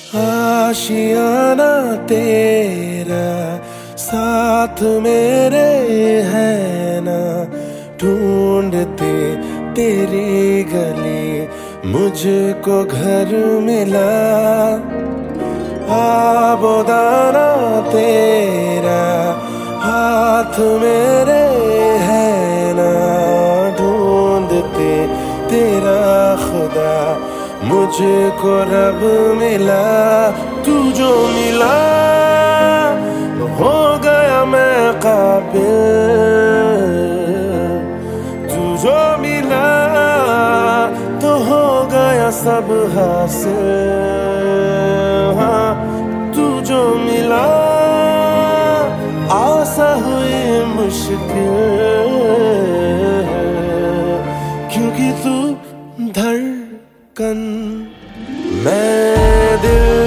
आशियाना तेरा साथ मेरे है ना, ढूंढते तेरी गली मुझको घर मिला। आबोदाना तेरा हाथ मेरे है ना, ढूंढते तेरा खुदा मुझको रब मिला। तू जो मिला हो गया मैं काबिल, तू जो मिला तो हो गया सब हासिल। हाँ, तू जो मिला आसा हुई मुश्किल, क्योंकि तू धड़कन मैं दिल।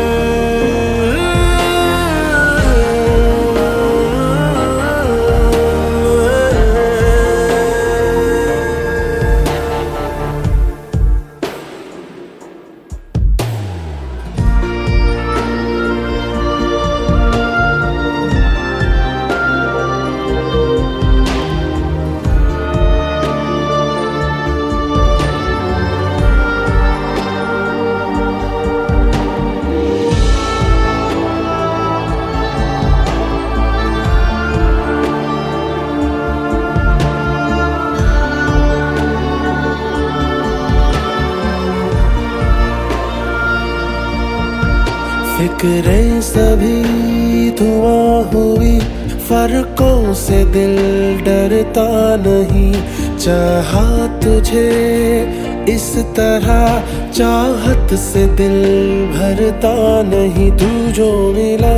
फिक्रें सभी धुआं हुई, फर्कों से दिल डरता नहीं। चाहा तुझे इस तरह, चाहत से दिल भरता नहीं। तू जो मिला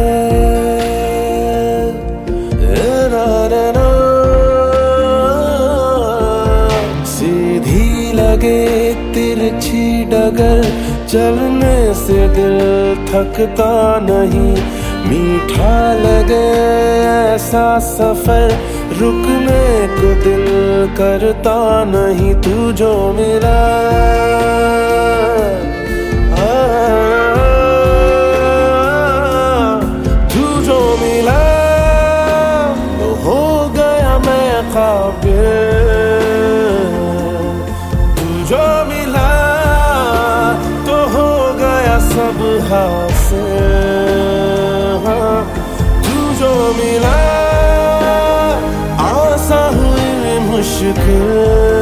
सीधी लगे तिरछी डगर, चलने से दिल थकता नहीं। मीठा लगे ऐसा सफर, रुकने को दिल करता नहीं। तू जो मिला तू जो मिला तो हो गया मैं काबिल, तू जो मिला सब हासिल। हाँ, तू जो मिला आसा हुई मुश्किल।